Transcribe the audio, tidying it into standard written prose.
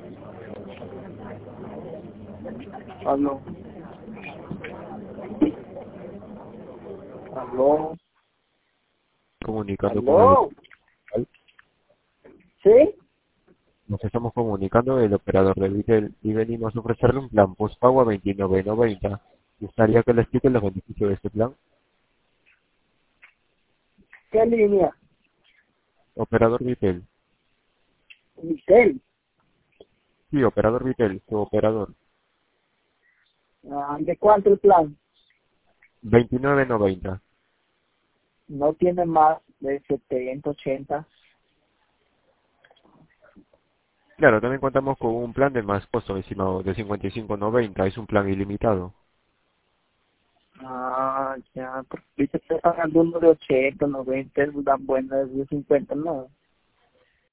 Aló. Aló. Comunicando con Aló. el... ¿Sí? Nos estamos comunicando del operador de Vitel y venimos a ofrecerle un plan postpago a 29.90. ¿Gustaría que le explique los beneficios de este plan? ¿Qué línea? Operador Vitel. Michelle. Sí, operador Vitel, su operador. ¿De cuánto el plan? 29.90. No tiene más de 70, 80. Claro, también contamos con un plan de más costo, estimado, de 55.90. Es un plan ilimitado. Ya. Porque ahorita estoy pagando uno de 80, 90, es tan bueno, es de 50, no.